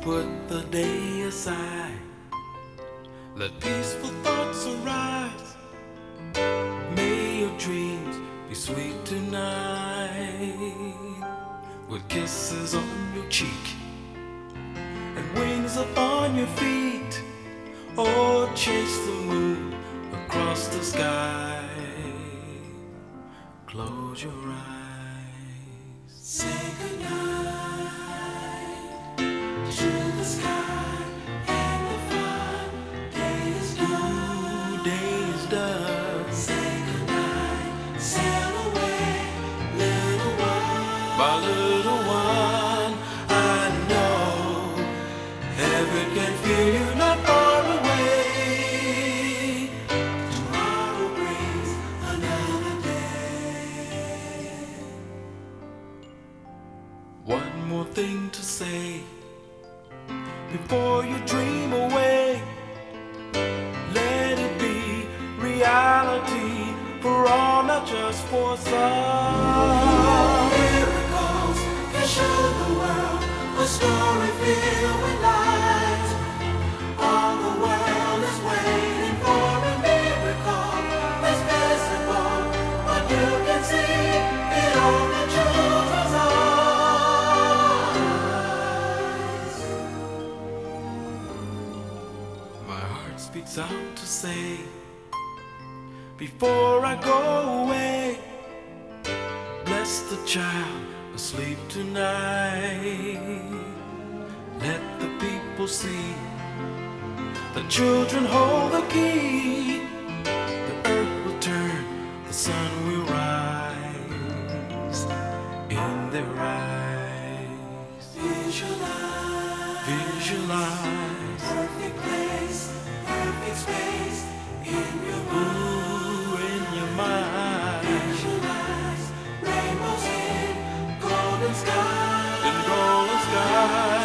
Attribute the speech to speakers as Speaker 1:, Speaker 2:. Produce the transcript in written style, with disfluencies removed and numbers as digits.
Speaker 1: Put the day aside, let peaceful thoughts arise. May your dreams be sweet tonight, with kisses on your cheek and wings upon your feet. Or chase the moon across the sky. Close your eyes. Say goodnight to the sky, and the fun day is done. Ooh, day is done. Say goodnight, sail away, little one. My little one, I know heaven can feel you not far away. Tomorrow brings another day. One more thing to say before you dream away. Let it be reality for all, not just for some. Miracles can show the world a story filled with light. All the world is waiting for a miracle that's visible, but you can see it on the children's eyes. My heart speaks out to say, before I go away, bless the child asleep tonight. Let the people see the children hold the key. The earth will turn, the sun will rise in their eyes. Visualize, visualize, perfect place, perfect space in your mind. Ooh, in your mind. Visualize rainbows in golden skies. In golden skies.